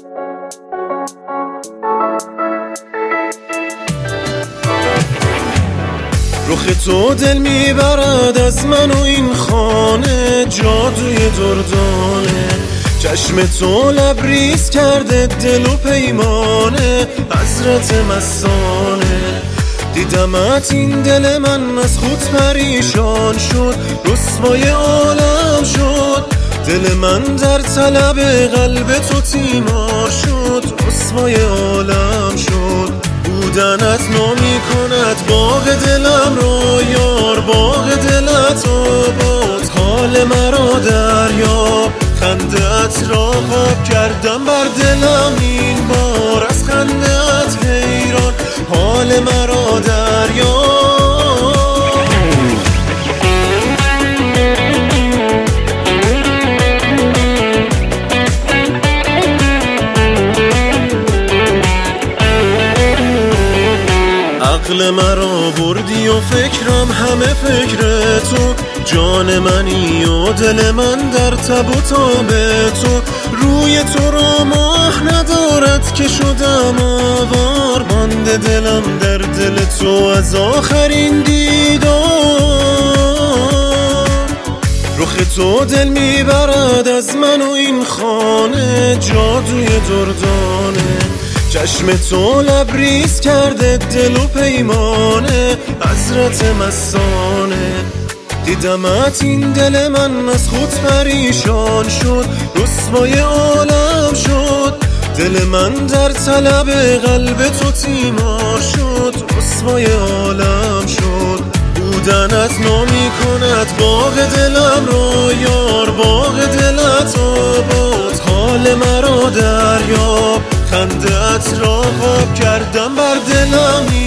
رخ تو دل میبرد از من و این خانه، جادوی دردانه. چشم تو لبریز کرده دل و پیمانه، حضرت مستانه. دیدمت این دل من از خود پریشان شد، رسوای عالم شد. دل من در طلب قلب تو تیمار شد، رسوای عالم شد. بودنت نامی کند باغ دلم رو یار، باغ دلت آباد. حال مرا دریاب، خنده‌ات را خواب کردم بر دلم این بار. از خنده‌ات حیران، حال مرا دریاب. عقل مرا بردی و فکرم همه فکر تو. جان منی و دل من در تب و تاب تو. روی تو را ماه ندارد که شدم آوار، مانده دلم در دل تو از آخرین دیدار. رخ تو دل میبرد از من و این خانه، جادوی دردانه. چشم تو لبریز کرده دل و پیمانه، حضرت مستانه. دیدمت این دل من از خود پریشان شد، رسوای عالم شد. دل من در طلب قلب تو تیمار شد، رسوای عالم شد. بودنت نامی کند باغ دلم رو یار، باغ دلت آباد. حال مرا دریاب، خنده‌ات را خواب کردم بر دلم.